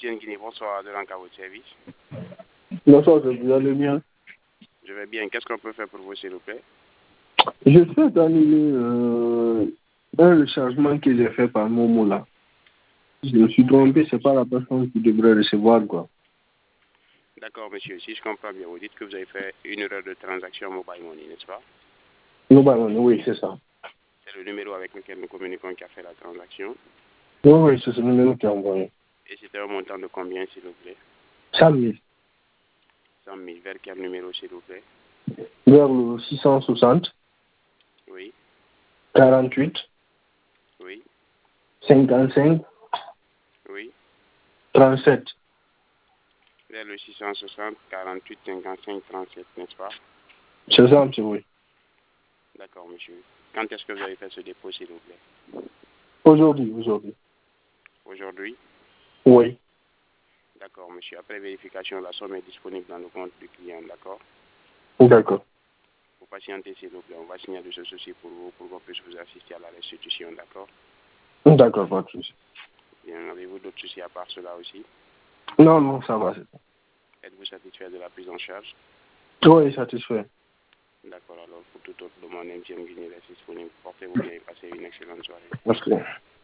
MTN Guinée, bonsoir, de l'encart votre service. Bonsoir, vous allez bien? Je vais bien. Qu'est-ce qu'on peut faire pour vous, s'il vous plaît? Je souhaite annuler un rechargement que j'ai fait par Momo là. Je me suis trompé, c'est pas la personne qui devrait recevoir quoi. D'accord, monsieur. Si je comprends bien, vous dites que vous avez fait une erreur de transaction mobile money, n'est-ce pas? Mobile money, oui, c'est ça. C'est le numéro avec lequel nous communiquons qui a fait la transaction. Oui, oui, c'est ce numéro qui a envoyé. Et c'était un montant de combien, s'il vous plaît? 100 000. 100 000. Vers quel numéro, s'il vous plaît? Vers le 660 Oui, 48 oui, 55 oui. 37. Vers le 660 48 55 37, n'est-ce pas? C'est ça, monsieur, oui. D'accord, monsieur. Quand est-ce que vous avez fait ce dépôt, s'il vous plaît? Aujourd'hui. Aujourd'hui? Oui. D'accord, monsieur. Après vérification, la somme est disponible dans le compte du client, d'accord? D'accord. Vous patientez, s'il vous plaît. On va signaler ce souci pour vous, pour qu'on puisse vous assister à la restitution, d'accord? D'accord, pas de souci. Bien, avez-vous d'autres soucis à part cela aussi? Non, ça va. Êtes-vous satisfait de la prise en charge? Oui, satisfait. D'accord, alors pour toute autre demande, MTN Guinée reste disponible. Portez-vous bien et passez une excellente soirée. Merci.